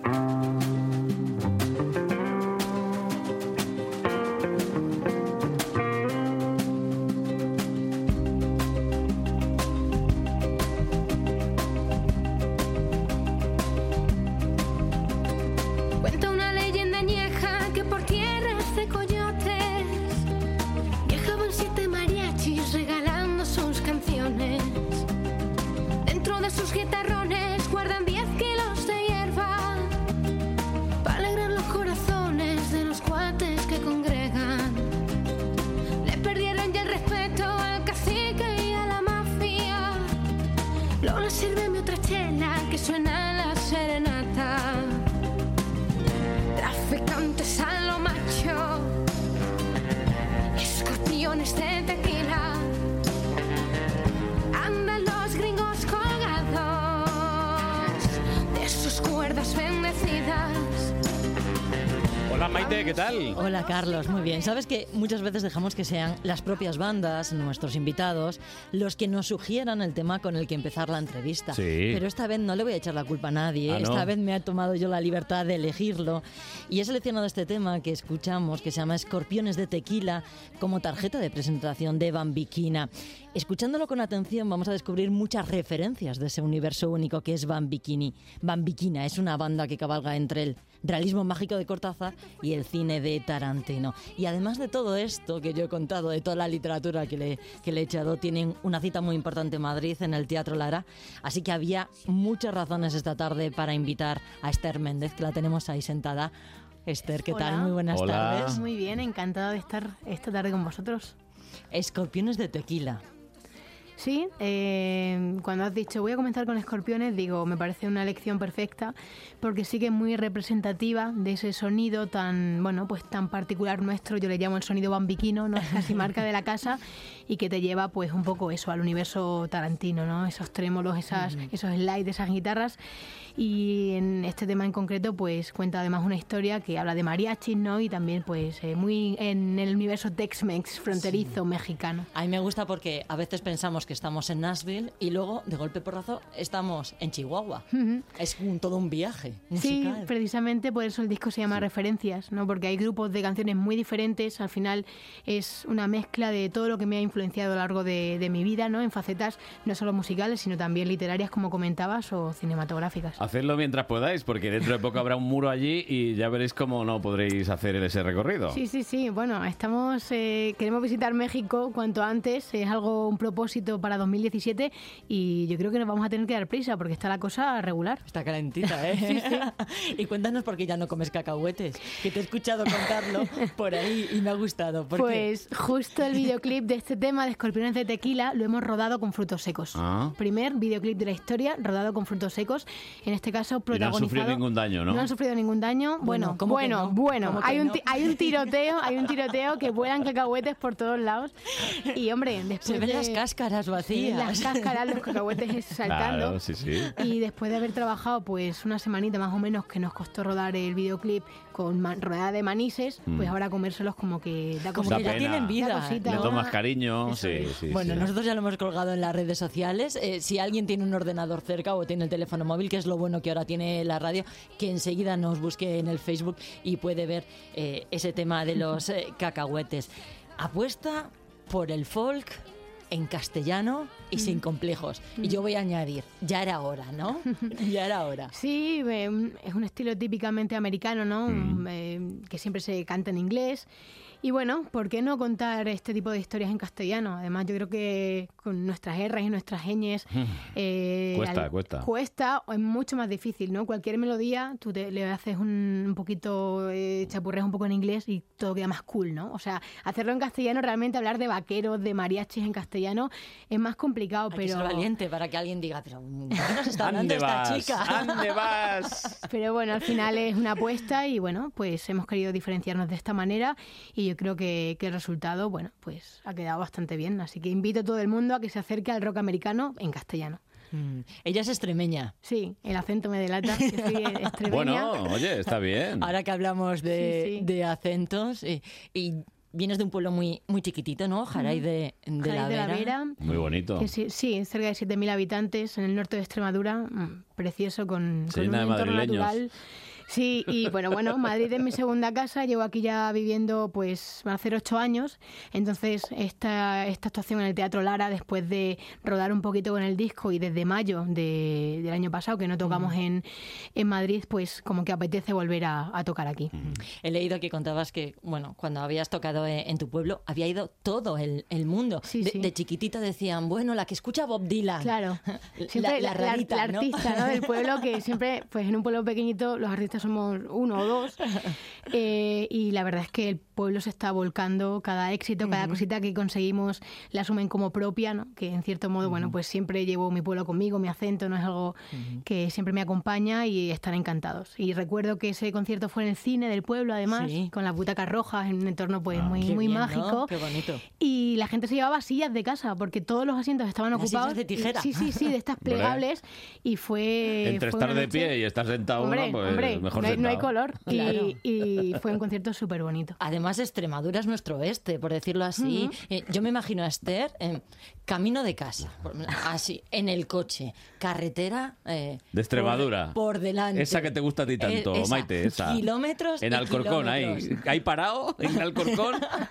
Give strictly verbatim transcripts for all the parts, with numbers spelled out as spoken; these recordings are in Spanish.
Cuenta una leyenda añeja que por tierras de coyotes viajaban siete mariachis regalando sus canciones. Dentro de sus guitarrones guardan diez kilos de hierba para alegrar los corazones de los cuates que congregan. Le perdieron ya el respeto al cacique y a la mafia. Lola, sírveme otra chela que suena la serenata. Traficantes a lo macho, escorpiones de tequila, andan los gringos colgados de sus cuerdas bendecidas. Hola Maite, ¿qué tal? Hola Carlos, muy bien. Sabes que muchas veces dejamos que sean las propias bandas, nuestros invitados, los que nos sugieran el tema con el que empezar la entrevista. Sí. Pero esta vez no le voy a echar la culpa a nadie. Ah, ¿no? Esta vez me he tomado yo la libertad de elegirlo. Y he seleccionado este tema que escuchamos, que se llama Escorpiones de Tequila, como tarjeta de presentación de Bambiquina. Escuchándolo con atención vamos a descubrir muchas referencias de ese universo único que es Bambiquini. Bambiquina es una banda que cabalga entre el realismo mágico de Cortázar y el cine de Tarantino. Y además de todo esto que yo he contado, de toda la literatura que le, que le he echado, tienen una cita muy importante en Madrid, en el Teatro Lara. Así que había muchas razones esta tarde para invitar a Esther Méndez, que la tenemos ahí sentada. Esther, ¿qué Hola. tal? Muy buenas Hola. tardes. Muy bien, encantada de estar esta tarde con vosotros. Escorpiones de Tequila. Sí, eh, cuando has dicho voy a comenzar con Escorpiones, digo, me parece una elección perfecta porque sí que es muy representativa de ese sonido tan, bueno, pues tan particular nuestro. Yo le llamo el sonido bambiquino, ¿no? Es casi marca de la casa y que te lleva pues un poco eso al universo Tarantino, ¿no? Esos trémolos, esas, uh-huh. esos slides, esas guitarras. Y en este tema en concreto pues cuenta además una historia que habla de mariachis, ¿no? Y también pues eh, muy en el universo Tex-Mex fronterizo sí. mexicano. A mí me gusta porque a veces pensamos que estamos en Nashville y luego de golpe porrazo estamos en Chihuahua. Uh-huh. Es un, todo un viaje musical. Sí, precisamente por eso el disco se llama sí. Referencias, ¿no? Porque hay grupos de canciones muy diferentes. Al final es una mezcla de todo lo que me ha influenciado a lo largo de, de mi vida, ¿no? En facetas no solo musicales, sino también literarias, como comentabas, o cinematográficas. Hacedlo mientras podáis, porque dentro de poco habrá un muro allí y ya veréis cómo no podréis hacer ese recorrido. Sí, sí, sí. Bueno, estamos eh, queremos visitar México cuanto antes. Es algo, un propósito para dos mil diecisiete y yo creo que nos vamos a tener que dar prisa porque está la cosa regular. Está calentita, ¿eh? Sí, sí. Y cuéntanos por qué ya no comes cacahuetes, que te he escuchado contarlo por ahí y me ha gustado. ¿Por pues qué? Justo el videoclip de este tema de Escorpiones de Tequila lo hemos rodado con frutos secos. Ah. Primer videoclip de la historia rodado con frutos secos. En este caso protagonizado. Y no han sufrido ningún daño, ¿no? No han sufrido ningún daño. Bueno, bueno, bueno, no? bueno. Hay un, no? hay un tiroteo, hay un tiroteo que vuelan cacahuetes por todos lados. Y hombre, después se ven de, las cáscaras vacías. Las cáscaras, los cacahuetes saltando. Claro, sí, sí. Y después de haber trabajado pues una semanita más o menos que nos costó rodar el videoclip con man, rodeada de manises, mm. pues ahora comérselos como que da como da que ya tienen vida. Cosita, le ¿no? tomas cariño. Sí, sí, bueno, sí. nosotros ya lo hemos colgado en las redes sociales. Eh, si alguien tiene un ordenador cerca o tiene el teléfono móvil, que es lo bueno que ahora tiene la radio, que enseguida nos busque en el Facebook y puede ver eh, ese tema de los eh, cacahuetes. Apuesta por el folk en castellano y mm. sin complejos. Mm. Y yo voy a añadir, ya era hora, ¿no? Ya era hora. Sí, eh, es un estilo típicamente americano, ¿no? Mm. Eh, que siempre se canta en inglés. Y bueno, ¿por qué no contar este tipo de historias en castellano? Además, yo creo que con nuestras erras y nuestras ñes... Eh, cuesta, al, cuesta. Cuesta, o es mucho más difícil, ¿no? Cualquier melodía, tú te, le haces un, un poquito, eh, chapurreas un poco en inglés y todo queda más cool, ¿no? O sea, hacerlo en castellano, realmente hablar de vaqueros, de mariachis en castellano, es más complicado, Hay pero... que ser valiente para que alguien diga, pero ¿qué nos está hablando esta vas? chica? ¿Dónde vas? Pero bueno, al final es una apuesta y bueno, pues hemos querido diferenciarnos de esta manera y yo creo que, que el resultado, bueno, pues ha quedado bastante bien. Así que invito a todo el mundo a que se acerque al rock americano en castellano. Mm. Ella es extremeña. Sí, el acento me delata que soy extremeña. Bueno, oye, está bien. Ahora que hablamos de, sí, sí. de acentos y, y vienes de un pueblo muy muy chiquitito, ¿no? Jaray de, de, Jaray la, de Vera. la Vera. Muy bonito. Que sí, sí, cerca de siete mil habitantes en el norte de Extremadura. Mmm, precioso, con, Se con un llena de entorno madrileños. natural. Sí, y bueno, bueno, Madrid es mi segunda casa, llevo aquí ya viviendo, pues, van a hacer ocho años, entonces esta, esta actuación en el Teatro Lara, después de rodar un poquito con el disco y desde mayo de, del año pasado, que no tocamos mm. en, en Madrid, pues como que apetece volver a, a tocar aquí. Mm. He leído que contabas que, bueno, cuando habías tocado en, en tu pueblo, había ido todo el, el mundo. Sí, de, sí. de chiquitita decían, bueno, la que escucha Bob Dylan. Claro, siempre la, la, la, rarita, la, la artista, ¿no? ¿no? del pueblo, que siempre, pues en un pueblo pequeñito, los artistas somos uno o dos, eh, y la verdad es que el pueblo se está volcando, cada éxito, cada uh-huh. cosita que conseguimos la asumen como propia, ¿no? Que en cierto modo, uh-huh. bueno, pues siempre llevo mi pueblo conmigo, mi acento, no es algo uh-huh. que siempre me acompaña y están encantados. Y recuerdo que ese concierto fue en el cine del pueblo, además, sí. con las butacas rojas, en un entorno pues ah, muy, muy bien, mágico. ¿no? Qué bonito. Y la gente se llevaba sillas de casa, porque todos los asientos estaban Las ocupados. Sillas de tijera. Sí, sí, sí, de estas plegables. Y fue... Entre fue estar de noche... pie y estar sentado hombre, uno, pues hombre, mejor no hay, sentado. no hay color. Claro. Y, y fue un concierto súper bonito. Además, Extremadura es nuestro oeste, por decirlo así. Uh-huh. Eh, yo me imagino a Esther en camino de casa, así, en el coche, carretera... Eh, de Extremadura. Por, por delante. Esa que te gusta a ti tanto, eh, esa. Maite, esa. Kilómetros En Alcorcón, ahí. ¿Hay parado en Alcorcón?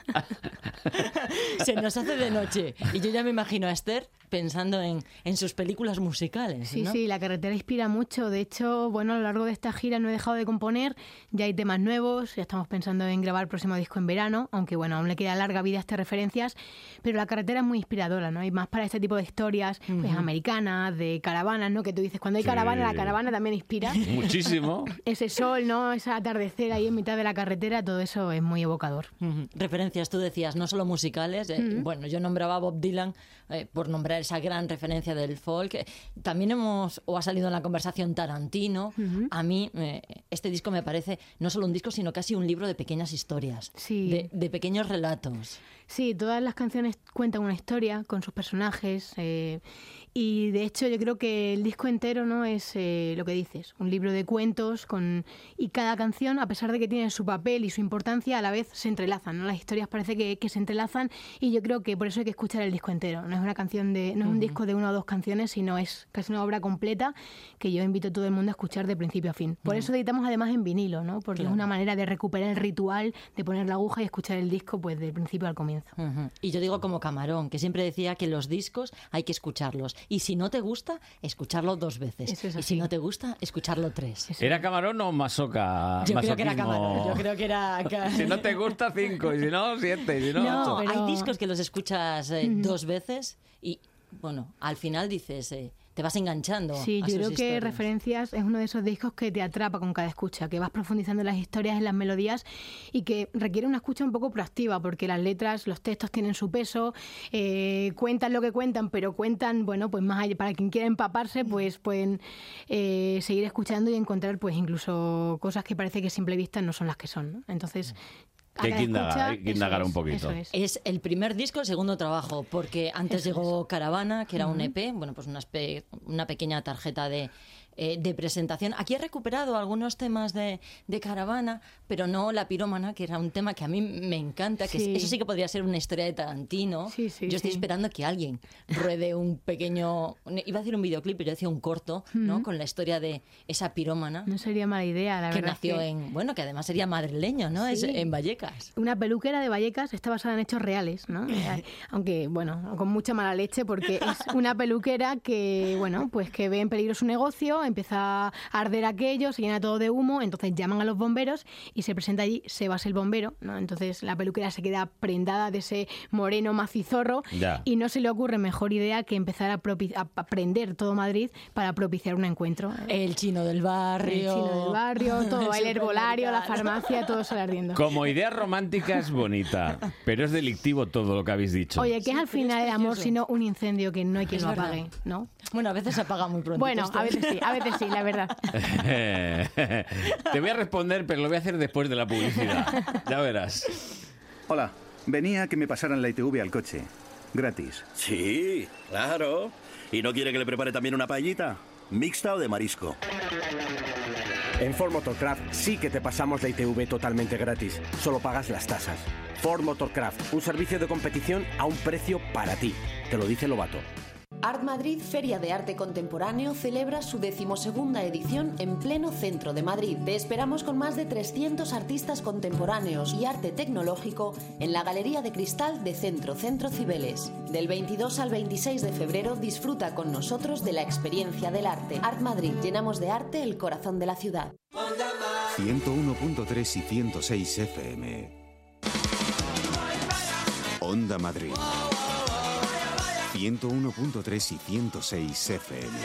Se nos hace de noche. Y yo ya me imagino a Esther pensando en, en sus películas musicales, Sí, ¿no? sí, la carretera inspira mucho. De hecho, bueno, a lo largo de esta gira no he dejado de componer. Ya hay temas nuevos, ya estamos pensando en grabar el próximo disco en verano, aunque bueno, aún le queda larga vida a estas referencias, pero la carretera es muy inspiradora, ¿no? Y más para este tipo de historias uh-huh. pues, americanas, de caravanas, ¿no? Que tú dices, cuando hay sí. caravana, la caravana también inspira. Muchísimo. Ese sol, ¿no? Ese atardecer ahí en mitad de la carretera, todo eso es muy evocador. Uh-huh. Referencias, tú decías, no solo musicales. Eh, uh-huh. Bueno, yo nombraba a Bob Dylan eh, por nombrar esa gran referencia del folk. Eh, también hemos, o ha salido en la conversación, Tarantino. Uh-huh. A mí, eh, este disco me parece no solo un disco, sino casi un libro de pequeñas historias, sí. de, de pequeños relatos. Sí, todas las canciones cuentan una historia con sus personajes eh, y de hecho yo creo que el disco entero no es eh, lo que dices, un libro de cuentos con y cada canción, a pesar de que tiene su papel y su importancia, a la vez se entrelazan, ¿no? Las historias parece que, que se entrelazan y yo creo que por eso hay que escuchar el disco entero. No es una canción de, no es un uh-huh. disco de una o dos canciones, sino es casi una obra completa que yo invito a todo el mundo a escuchar de principio a fin. Por uh-huh. eso editamos además en vinilo, ¿no? Porque claro. es una manera de recuperar el ritual de poner la aguja y escuchar el disco pues del principio al comienzo. Uh-huh. Y yo digo como Camarón, que siempre decía que los discos hay que escucharlos. Y si no te gusta, escucharlo dos veces. Eso es así. Y si no te gusta, escucharlo tres. Eso. ¿Era Camarón o Masoca? Yo creo que era Camarón. Yo creo que era... Si no te gusta, cinco. Y si no, siete. Y si no, no ocho. Pero... hay discos que los escuchas eh, uh-huh. dos veces y, bueno, al final dices... Eh, te vas enganchando. Sí, a yo sus creo que historias. Referencias es uno de esos discos que te atrapa con cada escucha, que vas profundizando en las historias, en las melodías y que requiere una escucha un poco proactiva porque las letras, los textos tienen su peso, eh, cuentan lo que cuentan, pero cuentan, bueno, pues más allá, para quien quiera empaparse, pues pueden eh, seguir escuchando y encontrar pues incluso cosas que parece que a simple vista no son las que son, ¿no? Entonces... Que hay que indagar, hay que indagar un poquito. Es. es el primer disco, el segundo trabajo, porque antes eso llegó es. Caravana, que era uh-huh. un E P, bueno, pues una, espe- una pequeña tarjeta de, eh, de presentación. Aquí he recuperado algunos temas de, de Caravana, pero no La Pirómana, que era un tema que a mí me encanta, que sí. eso sí que podría ser una historia de Tarantino. Sí, sí, yo estoy sí. esperando que alguien ruede un pequeño, iba a decir un videoclip, pero yo decía un corto, uh-huh. ¿no? Con la historia de esa pirómana. No sería mala idea, la que verdad. nació que... en, bueno, que además sería madrileño, ¿no? Sí. Es en Vallecas. Una peluquera de Vallecas está basada en hechos reales, ¿no? Aunque, bueno, con mucha mala leche porque es una peluquera que, bueno, pues que ve en peligro su negocio, empieza a arder aquello, se llena todo de humo, entonces llaman a los bomberos y se presenta allí Sebas el bombero, ¿no? Entonces la peluquera se queda prendada de ese moreno macizorro ya. y no se le ocurre mejor idea que empezar a, propi- a prender todo Madrid para propiciar un encuentro. El chino del barrio. El chino del barrio, todo el herbolario, la farmacia, todo sale ardiendo. Como idea romántica es bonita, pero es delictivo todo lo que habéis dicho. Oye, ¿qué Sí, es al final es el amor precioso. sino un incendio que no hay quien Es lo verdad. apague, ¿no? Bueno, a veces se apaga muy pronto. Bueno, a veces sí, a veces sí, la verdad. Te voy a responder, pero lo voy a hacer después de la publicidad. Ya verás. Hola, venía a que me pasaran la I T V al coche. Gratis. Sí, claro. ¿Y no quiere que le prepare también una paellita? ¿Mixta o de marisco? En Ford Motorcraft sí que te pasamos la I T V totalmente gratis. Solo pagas las tasas. Ford Motorcraft, un servicio de competición a un precio para ti. Te lo dice Lobato. Art Madrid, Feria de Arte Contemporáneo, celebra su decimosegunda edición en pleno centro de Madrid. Te esperamos con más de trescientos artistas contemporáneos y arte tecnológico en la Galería de Cristal de Centro Centro Cibeles. Del veintidós al veintiséis de febrero disfruta con nosotros de la experiencia del arte. Art Madrid, llenamos de arte el corazón de la ciudad. ciento uno punto tres y ciento seis F M. Onda Madrid. ciento uno punto tres y ciento seis F M.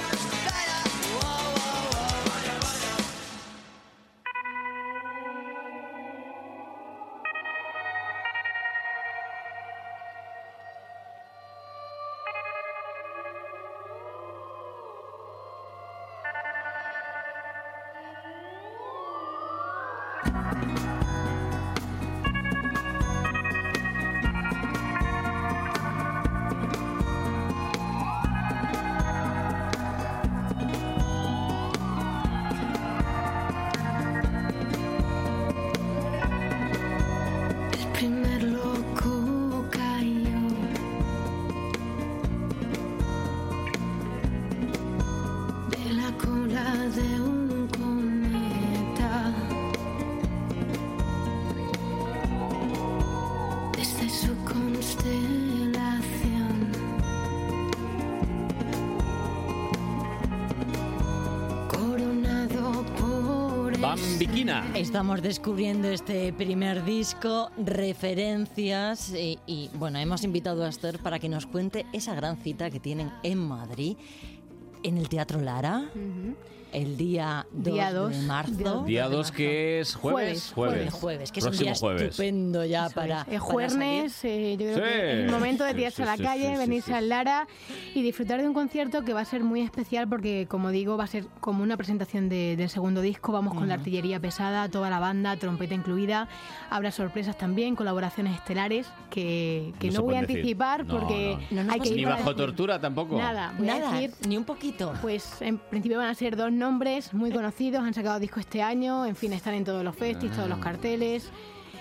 Bambiquina. Estamos descubriendo este primer disco, referencias y, y bueno, hemos invitado a Esther para que nos cuente esa gran cita que tienen en Madrid, en el Teatro Lara. Uh-huh. El día dos de marzo. Día dos que es jueves. Jueves, jueves, jueves que es Próximo un día jueves. estupendo ya Eso para. Es, es jueves, eh, yo creo sí. que es el momento de tirarse sí, sí, a la calle, sí, sí, venirse sí, sí. al Lara y disfrutar de un concierto que va a ser muy especial porque, como digo, va a ser como una presentación de, del segundo disco. Vamos con uh-huh. la artillería pesada, toda la banda, trompeta incluida. Habrá sorpresas también, colaboraciones estelares que, que no, no voy a anticipar no, porque no, no. hay que ir ni para bajo decir. tortura tampoco. Nada, voy Nada, a decir, ni un poquito. Pues en principio van a ser dos nombres muy conocidos, han sacado disco este año, en fin, están en todos los festis, todos los carteles.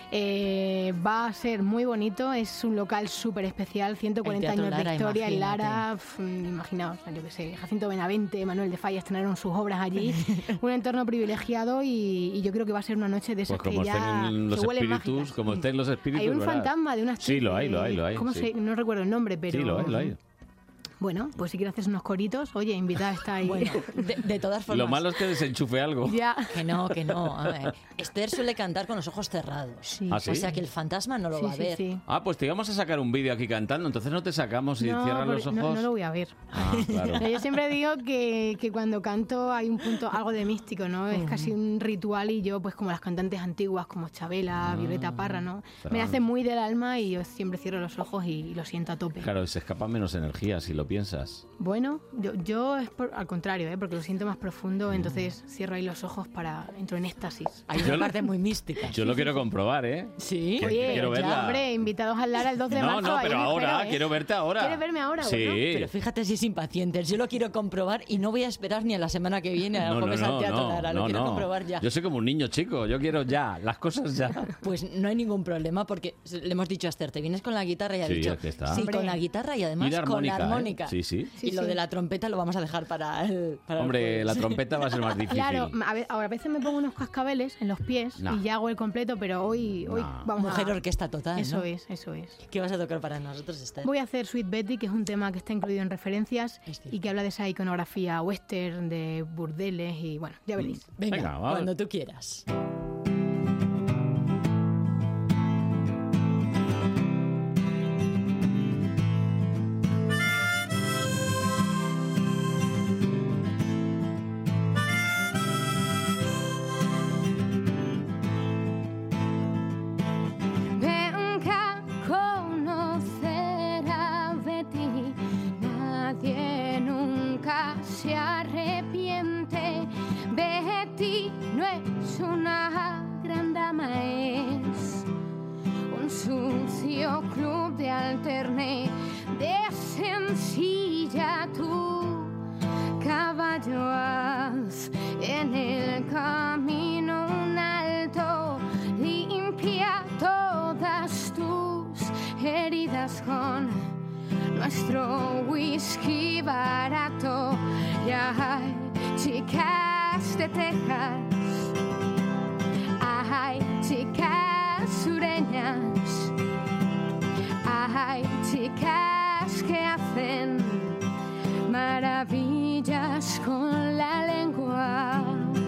Eh, va a ser muy bonito, es un local súper especial, ciento cuarenta años Lara, de historia en imagínate. Lara, pf, imaginaos, yo qué sé, Jacinto Benavente, Manuel de Falla estrenaron sus obras allí, un entorno privilegiado y, y yo creo que va a ser una noche de esas pues como que ya estén los que huelen espíritus, mágicas. como estén los espíritus, hay un ¿verdad? fantasma de una actriz, sí, lo hay, lo hay, lo hay. ¿cómo sí. se, no recuerdo el nombre, pero sí, lo hay, lo hay. Bueno, pues si quieres hacer unos coritos, oye, invitada está ahí. Bueno, de, de todas formas. Lo malo es que desenchufe algo. Ya. Que no, que no. A ver, Esther suele cantar con los ojos cerrados. Sí. ¿Ah, sí? O sea que el fantasma no lo Sí, va a sí, ver. sí. Ah, pues te íbamos a sacar un vídeo aquí cantando, entonces no te sacamos y No, cierran los porque- ojos. no, no lo voy a ver. Ah, claro. Yo siempre digo que, que cuando canto hay un punto, algo de místico, ¿no? Es casi un ritual y yo, pues como las cantantes antiguas, como Chabela, Ah, Violeta Parra, ¿no? claro. Me hace muy del alma y yo siempre cierro los ojos y, y lo siento a tope. Claro, se escapa menos energía si lo piensas. Bueno, yo, yo es por- al contrario, ¿eh? Porque lo siento más profundo, entonces cierro ahí los ojos para entro en éxtasis. Hay Yo una lo- parte muy mística. Yo lo quiero comprobar, ¿eh? Sí. Que- Oye, quiero ya, verla. hombre, invitados al Lara el dos de No, marzo. no, ahí pero me ahora, espero, ¿eh? quiero verte ahora. ¿Quieres verme ahora? Sí. Bueno, Pero fíjate si es impacientes. Yo lo quiero comprobar y no voy a esperar ni a la semana que viene al No, no, jueves al no, Teatro no, Lara. Lo no, quiero no. comprobar ya. Yo soy como un niño chico, yo quiero ya, las cosas ya. Pues no hay ningún problema porque le hemos dicho a Esther, te vienes con la guitarra y ha Sí, dicho, aquí está. sí, Hombre. con la guitarra y además Y la con la armónica, ¿eh? armónica. Sí, sí. Y Sí, lo sí. de la trompeta lo vamos a dejar para el para el Hombre, jueves. la trompeta va a ser más difícil. Claro, a, ve- ahora a veces me pongo unos cascabeles en los pies No. y ya hago el completo, pero hoy, hoy No. vamos Mujer a... orquesta total, Eso ¿no? es, eso es. ¿Qué vas a tocar para nosotros, Esther? Voy a hacer Sweet Betty, que es un tema que está incluido en referencias Es cierto. y que habla de esa iconografía western, de burdeles y bueno, ya veréis. Venga, Venga, vamos. cuando tú quieras. Venga a conocer a Betty, nadie nunca se arrepiente. Betty no es una gran dama, es un sucio club de alterne, de sencilla tu caballo haz en el camino un alto, limpia todas tus heridas con nuestro whisky barato. Y hay chicas de Texas, hay chicas sureñas, hay chicas que hacen maravillas con la lengua.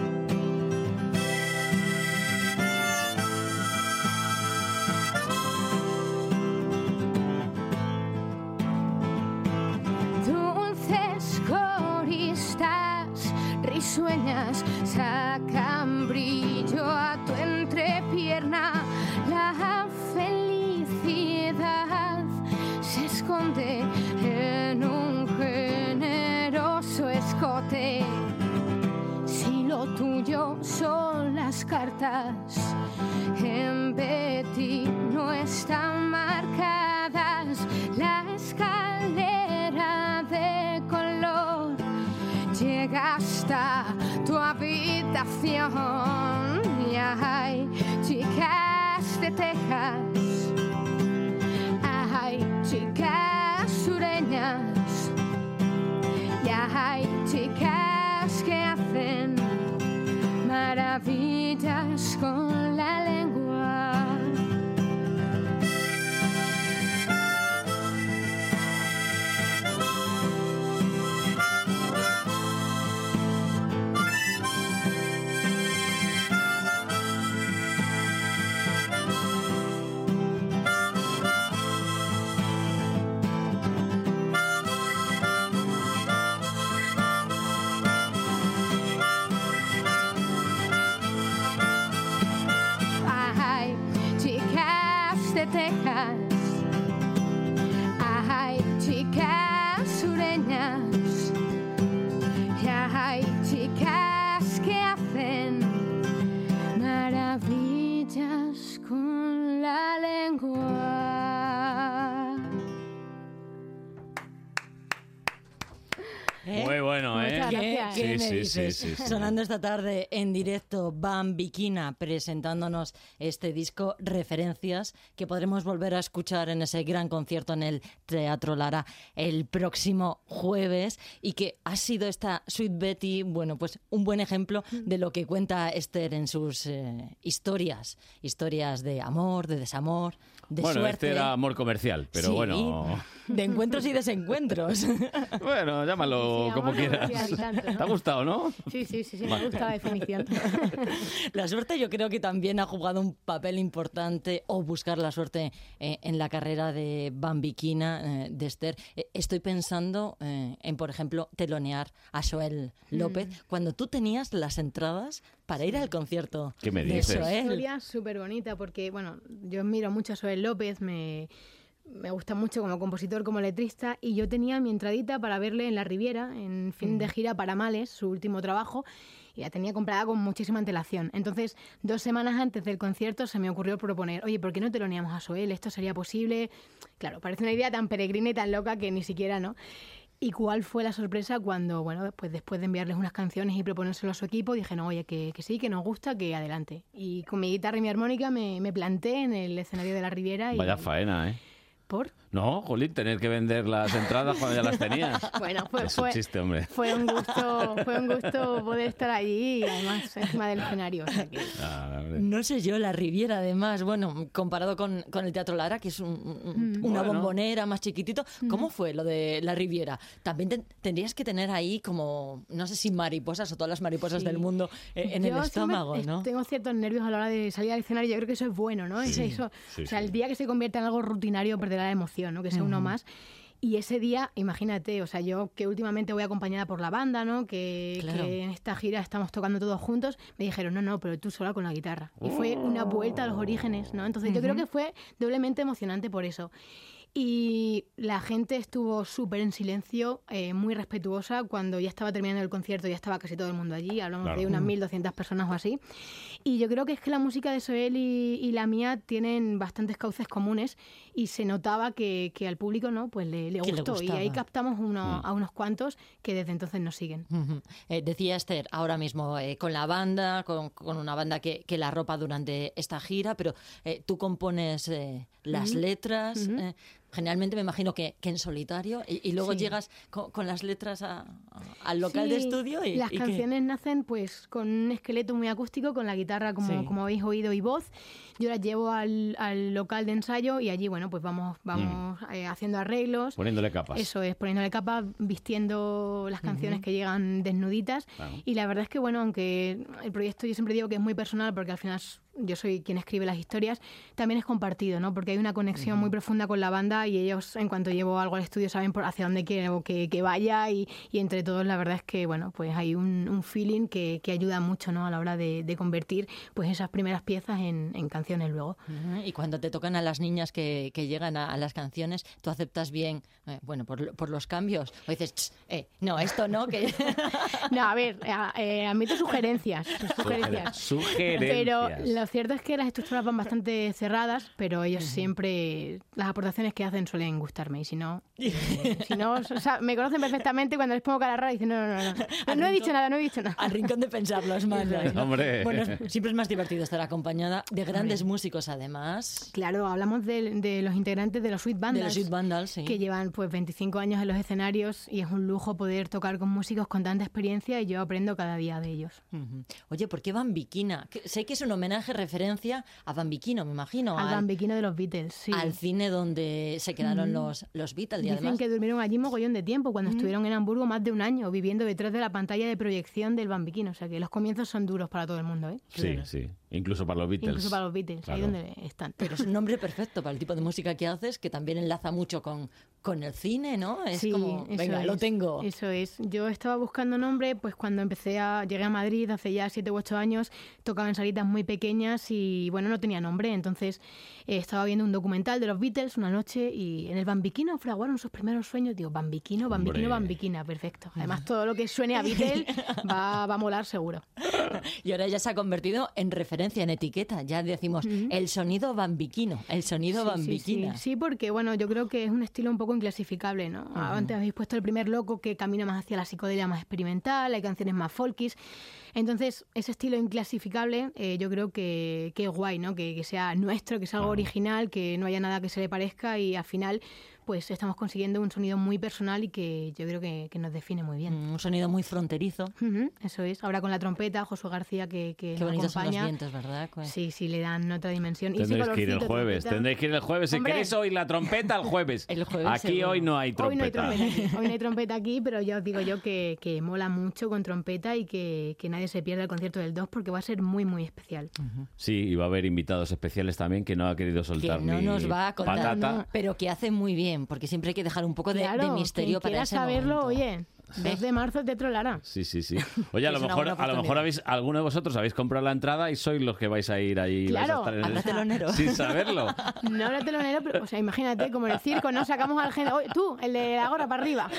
Dulces coristas, risueñas, sacan brillo a tu entrepierna. La felicidad se esconde en un generoso escote. Si lo tuyo son las cartas, en Betty no están marcadas. La escalera de color llega hasta tu habitación. Y hay chicas de Texas, hay chicas sureñas, y hay chicas que hacen maravillas con la lengua. De Texas, hay chicas sureñas, y hay chicas que hacen maravillas con la lengua. ¿Eh? Muy bueno, ¿eh? ¿Qué, qué sí, me sí, dices? sí, sí, sí. Sonando esta tarde en directo Bambiquina, presentándonos este disco Referencias, que podremos volver a escuchar en ese gran concierto en el Teatro Lara el próximo jueves, y que ha sido esta Sweet Betty, bueno, pues un buen ejemplo de lo que cuenta Esther en sus eh, historias, historias de amor, de desamor, de bueno, suerte. este era amor comercial, pero Sí, bueno... de encuentros y desencuentros. Bueno, llámalo Sí, como amor quieras. comercial y tanto, ¿no? ¿Te ha gustado, no? Sí, sí, sí, sí, me Vale. gusta la definición. La suerte yo creo que también ha jugado un papel importante, o buscar la suerte eh, en la carrera de Bambiquina, eh, de Esther. Eh, estoy pensando eh, en, por ejemplo, telonear a Joel López, Mm. cuando tú tenías las entradas para ir al concierto ¿Qué me de dices? Una Joel. historia súper bonita porque, bueno, yo admiro mucho a Joel López, me, me gusta mucho como compositor, como letrista, y yo tenía mi entradita para verle en La Riviera, en fin de gira para Males, su último trabajo, y la tenía comprada con muchísima antelación. Entonces, dos semanas antes del concierto se me ocurrió proponer, oye, ¿por qué no teloneamos a Joel? ¿Esto sería posible? Claro, parece una idea tan peregrina y tan loca que ni siquiera, ¿no? ¿Y cuál fue la sorpresa cuando, bueno, pues después de enviarles unas canciones y proponérselo a su equipo, dije, no, oye, que, que sí, que nos gusta, que adelante. Y con mi guitarra y mi armónica me, me planté en el escenario de La Riviera. Y, Vaya faena, ¿eh? ¿Por? No, jolín, tener que vender las entradas cuando ya las tenías. Bueno, fue, Es un fue, chiste, hombre. fue un gusto, fue un gusto poder estar allí y además encima del escenario. O sea que... Ah, hombre. No sé yo, La Riviera, además, bueno, comparado con, con el Teatro Lara, que es un- un- Mm. una Bueno. bombonera más chiquitito, ¿cómo fue lo de La Riviera? También te- tendrías que tener ahí como, no sé si mariposas o todas las mariposas Sí. del mundo eh, en Yo el siempre estómago, es- ¿no? Tengo ciertos nervios a la hora de salir al escenario. Yo creo que eso es bueno, ¿no? Es Sí, eso, sí, o sea, sí. el día que se convierte en algo rutinario perderá la emoción, ¿no? Que sea uno más. Y ese día, imagínate, o sea, yo que últimamente voy acompañada por la banda, ¿no? Que, Claro. que en esta gira estamos tocando todos juntos, me dijeron, no, no, pero tú sola con la guitarra. Y fue una vuelta a los orígenes, ¿no? Entonces yo creo que fue doblemente emocionante por eso. Y la gente estuvo súper en silencio, eh, muy respetuosa. Cuando ya estaba terminando el concierto, ya estaba casi todo el mundo allí. Hablamos Claro. de unas mil doscientas personas o así. Y yo creo que es que la música de Joel y, y la mía tienen bastantes cauces comunes y se notaba que, que al público, ¿no? Pues le, le Que le gustó. y gustaba. ahí captamos uno, Mm. a unos cuantos que desde entonces nos siguen. Ujú. Eh, decía Esther, ahora mismo eh, con la banda, con, con una banda que, que la arropa durante esta gira, pero eh, tú compones eh, las Ujú. letras. Ujú. eh, generalmente me imagino que, que en solitario, y, y luego Sí. llegas con, con las letras a- a- al local Sí, de estudio y... las y que- canciones nacen pues con un esqueleto muy acústico, con la guitarra como, Sí. como habéis oído y voz. Yo las llevo al, al local de ensayo y allí bueno pues vamos vamos eh, haciendo arreglos. Poniéndole capas. Eso es, poniéndole capas, vistiendo las canciones Ujú. que llegan desnuditas. Claro. Y la verdad es que bueno, aunque el proyecto yo siempre digo que es muy personal porque al final yo soy quien escribe las historias, también es compartido, ¿no? Porque hay una conexión muy profunda con la banda y ellos, en cuanto llevo algo al estudio, saben por hacia dónde quiero que, que vaya y, y entre todos la verdad es que, bueno, pues hay un, un feeling que, que ayuda mucho, ¿no? A la hora de, de convertir pues esas primeras piezas en, en canciones luego. Ujú, y cuando te tocan a las niñas que, que llegan a, a las canciones, ¿tú aceptas bien, eh, bueno, por, lo- por los cambios? O dices, "Ch, eh, no, esto no, que... No, a ver, a- eh, admito sugerencias, sugerencias. Sugerencias. Pero lo cierto es que las estructuras van bastante cerradas, pero ellos siempre, las aportaciones que hacen suelen gustarme. Y si no, eh, si no o sea, me conocen perfectamente cuando les pongo cara rara y dicen, no, no, no, no, no, no he dicho nada, no he dicho nada. Al rincón de pensar los mandas, ¿no? Hombre. Bueno, es- siempre es más divertido estar acompañada de grandes músicos, además. Claro, hablamos de, de los integrantes de los Sweet Vandals. De los Sweet Vandals, sí. Que llevan pues veinticinco años en los escenarios y es un lujo poder tocar con músicos con tanta experiencia y yo aprendo cada día de ellos. Ujú. Oye, ¿por qué Bambiquina? Que- Sé que es un homenaje, referencia a Bambiquino, me imagino. Al bambiquino de los Beatles, sí. Al cine donde se quedaron Mm. los, los Beatles. Y Dicen además, que durmieron allí mogollón de tiempo, cuando estuvieron en Hamburgo más de un año, viviendo detrás de la pantalla de proyección del Bambiquino. O sea que los comienzos son duros para todo el mundo, ¿eh? Sí, sí. Incluso para los Beatles. Incluso para los Beatles, ahí Claro. donde están. pero es un nombre perfecto para el tipo de música que haces, que también enlaza mucho con, con el cine, ¿no? Es Sí, como, eso venga, lo es, tengo. Eso es. Yo estaba buscando nombre, pues cuando empecé a... Llegué a Madrid hace ya siete u ocho años, tocaba en salitas muy pequeñas y, bueno, no tenía nombre. Entonces eh, estaba viendo un documental de los Beatles una noche y en el Bambiquino fraguaron sus primeros sueños. Digo, Bambiquino, Bambiquino, Hombre. Bambiquina, perfecto. Además, todo lo que suene a Beatles va, va a molar seguro. Y ahora ya se ha convertido en referencia, en etiqueta. Ya decimos, el sonido bambiquino, el sonido Sí, sí, bambiquina. Sí, sí, porque bueno, yo creo que es un estilo un poco inclasificable, ¿no? Antes habéis puesto el primer loco que camina más hacia la psicodelia más experimental, hay canciones más folkis. Entonces, ese estilo inclasificable eh, yo creo que, que es guay, ¿no? Que, que sea nuestro, que sea algo original, que no haya nada que se le parezca y al final pues estamos consiguiendo un sonido muy personal y que yo creo que, que nos define muy bien. Un sonido muy fronterizo. Ujú, eso es. Ahora con la trompeta, Josué García que, que Qué nos bonitos son los acompaña. vientos, ¿verdad? Pues- Sí, sí, le dan otra dimensión. Y ese Tendréis que ir el colorcito, jueves, trompeta. tendréis que ir el jueves. Si Hombre. queréis oír la trompeta, el jueves. El jueves Aquí seguro. hoy no hay Hoy no hay trompeta. trompeta aquí, hoy no hay trompeta aquí, pero ya os digo yo que, que mola mucho con trompeta y que, que nadie se pierda el concierto del dos porque va a ser muy, muy especial. Sí, y va a haber invitados especiales también que no ha querido Que soltar no ni nos va a contar, patata. ¿no? Pero que hace muy bien, porque siempre hay que dejar un poco de, Claro, de misterio quien para quiera ese saberlo, momento. oye, dos de marzo Teatro Lara. Sí, sí, sí. Oye, a Es lo una mejor, buena a lo mejor oportunidad. habéis, alguno de vosotros habéis comprado la entrada y sois los que vais a ir ahí. Claro, vais a estar en habrá el... telonero. Sin saberlo. No era telonero, pero o sea, imagínate, como en el circo, ¿no? Sacamos al género, oye, tú, el de la gorra para arriba.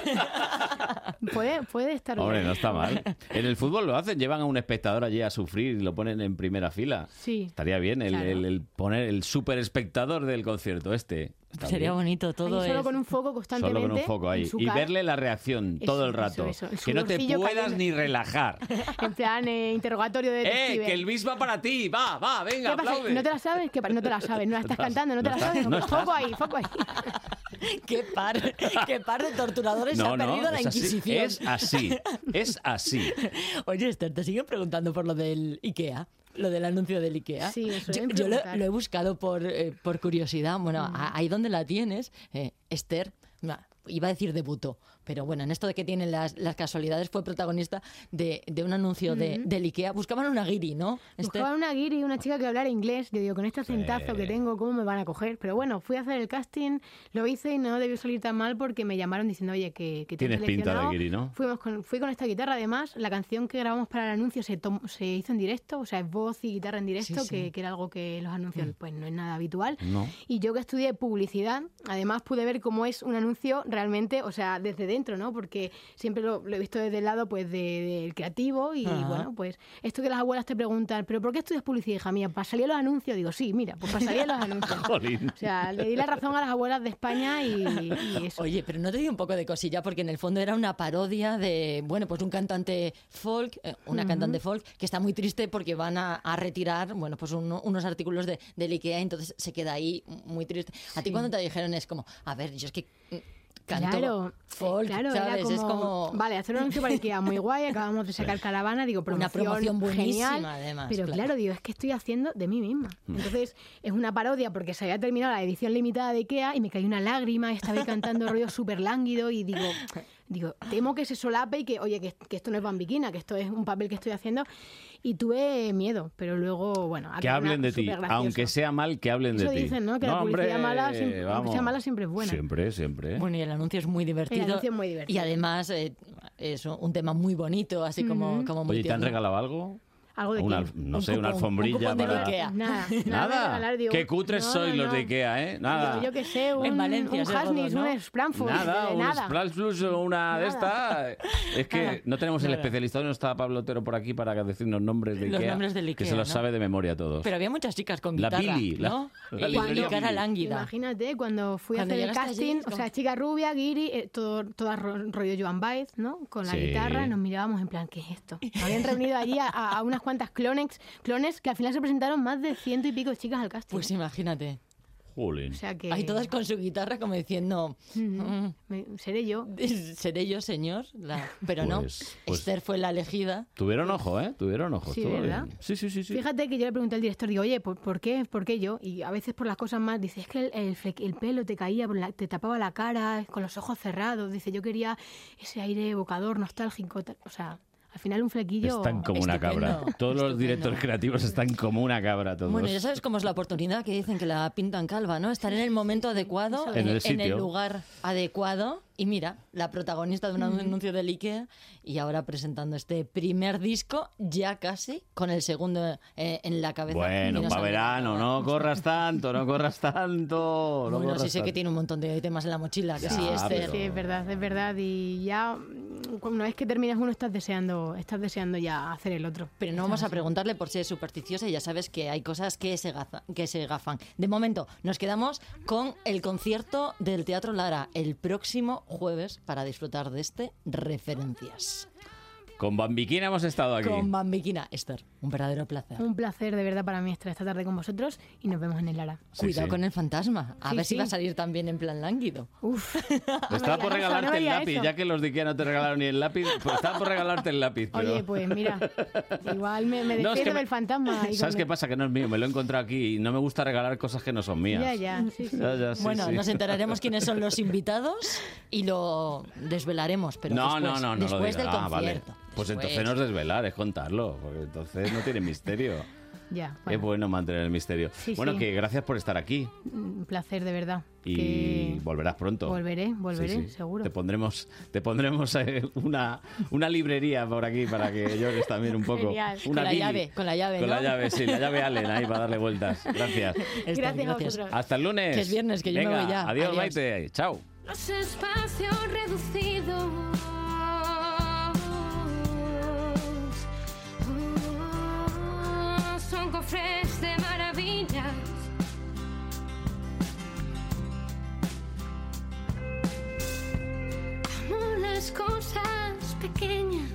Puede, puede estar Hombre, bien. no está mal. En el fútbol lo hacen, llevan a un espectador allí a sufrir y lo ponen en primera fila. Sí. Estaría bien el, Claro. el- el poner el super espectador del concierto este. Está Sería bien. bonito todo Ahí solo es- con un foco constantemente. Solo con un foco ahí. en su Y cara, verle la reacción Eso, todo el eso, rato. eso, el Que no te sudorcillo puedas cayendo. ni relajar. En plan, eh, interrogatorio de ¡Eh! detective. Que el bis va para ti. Va, va, venga, ¿Qué pasa? aplaude. ¿No te la sabes? ¿Qué pa- no te la sabes, no la estás No cantando, no te la estás- sabes. no estás. Foco ahí, foco ahí. ¿Qué par, qué par de torturadores se No, ha no, perdido la es así, Inquisición? es así, es así. Oye, Esther, te siguen preguntando por lo del IKEA, lo del anuncio del IKEA. Sí, me yo, suelen yo lo, preguntar. lo he buscado por, eh, por curiosidad. Bueno, a- ahí donde la tienes, eh, Esther, na, iba a decir debutó, pero bueno, en esto de que tienen las, las casualidades, fue protagonista de, de un anuncio de, del IKEA. Buscaban una guiri, ¿no, Esther? Buscaba una guiri, una chica que hablara inglés. Yo digo, con este acentazo que tengo, ¿cómo me van a coger? Pero bueno, fui a hacer el casting, lo hice y no debió salir tan mal porque me llamaron diciendo, oye, que, que te han Tienes pinta de seleccionado. guiri, ¿no? Fuimos con, fui con esta guitarra, además, la canción que grabamos para el anuncio se, tom- se hizo en directo, o sea, es voz y guitarra en directo, Sí, sí. Que, que era algo que los anuncios pues no es nada habitual. No. Y yo que estudié publicidad, además pude ver cómo es un anuncio realmente, o sea, desde dentro, ¿no? Porque siempre lo, lo he visto desde el lado, pues, de, del creativo y, Ajá. bueno, pues, esto que las abuelas te preguntan, ¿pero por qué estudias publicidad, hija mía? ¿Para salir a los anuncios? Digo, sí, mira, pues para salir a los anuncios. Jolín. O sea, le di la razón a las abuelas de España y, y eso. Oye, pero no te dio un poco de cosilla porque en el fondo era una parodia de, bueno, pues un cantante folk, eh, una Ujú. cantante folk que está muy triste porque van a, a retirar, bueno, pues uno- unos artículos de, del IKEA, entonces se queda ahí muy triste. A ti Sí. cuando te dijeron es como, a ver, yo es que mm, canto Claro, folk, claro, ¿sabes? era como, Es como vale, hacer un anuncio para IKEA muy guay, acabamos de sacar Caravana, digo, Una promoción, promoción buenísima, genial, además, pero claro. claro. digo, es que estoy haciendo de mí misma. Entonces, es una parodia porque se había terminado la edición limitada de IKEA y me cayó una lágrima, estaba ahí cantando rollo súper lánguido y digo, digo, temo que se solape y que, oye, que, que esto no es bambiquina, que esto es un papel que estoy haciendo. Y tuve miedo, pero luego, bueno... Que acabó hablen una- de ti, supergracioso. aunque sea mal, que hablen Eso de ti. dicen, ¿no? Que la publicidad mala siempre- aunque vamos. sea mala, siempre es buena. Siempre, siempre. Bueno, y el anuncio es muy divertido. El anuncio es muy divertido. Y además eh, es un tema muy bonito, así como, Ujú. como muy Oye, ¿te han tierno. regalado algo? ¿Algo de Una, qué? no Un sé, una cupón, un alfombrilla cupón de para... Ikea. Nada, nada. de Nada. regalar, digo, Qué cutres no, sois no, los no. de Ikea, ¿eh? Nada. Yo, yo qué sé, un, En Valencia, un ese gordo, Hasnis, ¿no? un Spranfurt, Nada, de un nada. Splash Plus o una de Nada. estas. Es que Nada. no tenemos el Nada. especialista, no está Pablo Otero por aquí para decirnos nombres de Los Ikea. nombres del Que Ikea, se los ¿no? sabe de memoria todos. Pero había muchas chicas con La guitarra, Billy, la- ¿no? la y, librería y cara Billy. lánguida. Imagínate, cuando fui Cuando a hacer el llegaste allí, casting, es o como- sea, chica rubia, guiri, eh, todo, toda ro- rollo Joan Baez, ¿no? Con la Sí. guitarra, nos mirábamos en plan, ¿qué es esto? Habían reunido allí a, a- a unas cuantas clones, clones que al final se presentaron más de ciento y pico chicas al casting. Pues imagínate. Jolín. O sea que... Ahí todas con su guitarra como diciendo, Mm, me- seré yo. seré yo, señor. La- Pero no, Pues- pues- Esther fue la elegida. Tuvieron ojo, ¿eh? Tuvieron ojo. Sí, estuvo ¿verdad? bien. Sí, sí, sí. sí. Fíjate que yo le pregunté al director, digo, oye, ¿por, por qué? ¿Por qué yo? Y a veces por las cosas más, dice, es que el, el, fle- el pelo te caía, por la- te tapaba la cara, con los ojos cerrados. Dice, yo quería ese aire evocador, nostálgico. tal. O sea, al final un flequillo... Están como una Estupendo, cabra. Todos los estupendo. directores creativos están como una cabra todos. Bueno, ya sabes cómo es la oportunidad que dicen que la pintan calva, ¿no? Estar en el momento adecuado, En el en sitio. lugar adecuado. Y mira, la protagonista de un anuncio del IKEA y ahora presentando este primer disco, ya casi con el segundo eh, en la cabeza. Bueno, Y no para sabe verano, nada. no corras tanto, no corras tanto. No Bueno, corras sí sé que tanto. tiene un montón de temas en la mochila, que Ya, sí, Esther. pero- Sí, es verdad, es verdad. Y ya, mm, una vez que terminas uno, estás deseando, estás deseando ya hacer el otro. Pero no vamos a preguntarle por si es supersticiosa y ya sabes que hay cosas que se, gaza- que se gafan. De momento, nos quedamos con el concierto del Teatro Lara el próximo jueves para disfrutar de este Referencias. Con Bambiquina hemos estado aquí. Con Bambiquina. Esther, un verdadero placer. Un placer de verdad para mí estar esta tarde con vosotros y nos vemos en el Lara. Sí, Cuidado sí. con el fantasma. A Sí, ver si sí. va a salir también en plan lánguido. Uf. Estaba por no regalarte el digas lápiz, eso. ya que los de Ikea no te regalaron ni el lápiz, pues estaba por regalarte el lápiz. Pero... Oye, pues mira, igual me, me No, defiendo es que me- del fantasma. y ¿Sabes con- qué pasa? Que no es mío, me lo he encontrado aquí y no me gusta regalar cosas que no son mías. Ya, ya, sí, sí. Ya, ya, sí, bueno, sí. nos enteraremos quiénes son los invitados y lo desvelaremos, pero no, después, no, no, no lo después digas. del Ah, vale. concierto. Pues Después. entonces no es desvelar, es contarlo, porque entonces no tiene misterio. Ya, Es bueno, bueno mantener el misterio. Sí, bueno, sí. que gracias por estar aquí un placer de verdad. y Que volverás pronto. volveré, volveré, Sí, sí. seguro. Te pondremos, te pondremos eh, una, una librería por aquí para que llores también un poco. Genial. Una Con la Billy. llave, con la llave, Con ¿no? la llave, sí, la llave Allen ahí para darle vueltas. Gracias. Esther, Gracias a vosotros. Hasta el lunes. Que es viernes, que yo me Venga, voy ya. Adiós, Adiós. Maite. Chao. Los espacios reducidos oh, son cofres de maravillas. Amo las cosas pequeñas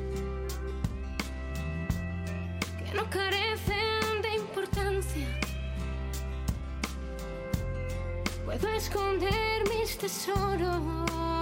que no carecen de importancia. Puedo esconder mis tesoros